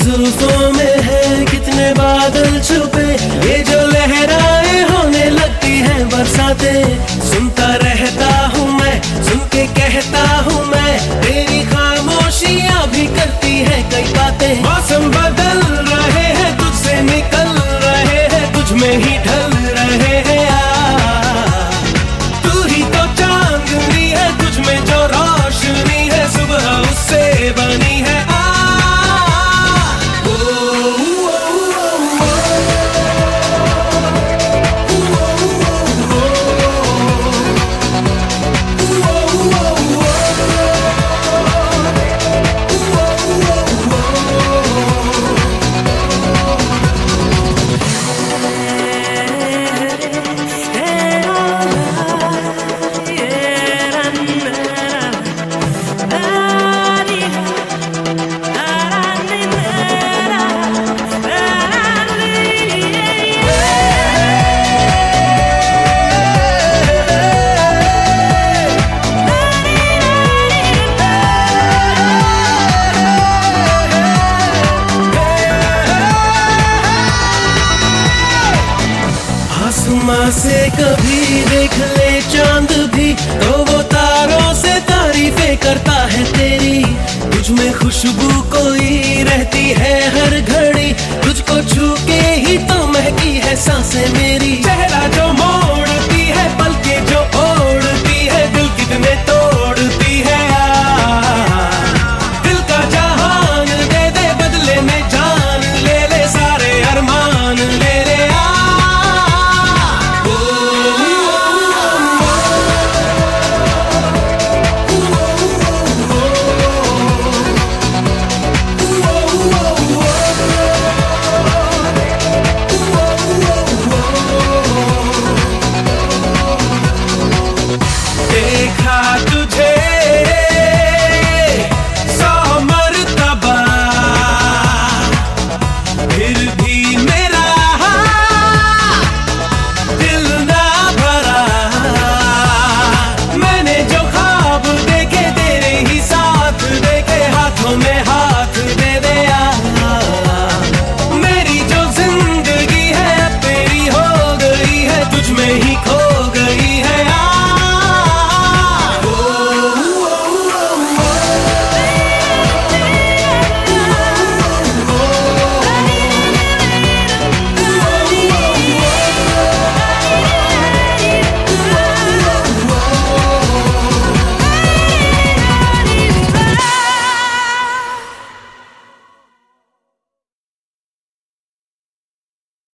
जुल्फों में है कितने बादल छुपे, ये जो लहराए होने लगती हैं बरसातें। सुनता रहता हूँ मैं, सुन के कहता हूँ मैं, तेरी खामोशियाँ भी करती हैं कई बातें। मौसम बदल रहे हैं, तुझसे निकल रहे हैं, तुझ में ही ढल रहे हैं। तू ही तो चांदनी है, तुझ में जो रोशनी है, सुबह उससे बनी है। आसमां से कभी देख ले चांद भी, तो वो तारों से तारीफें करता है तेरी। तुझ में खुशबू कोई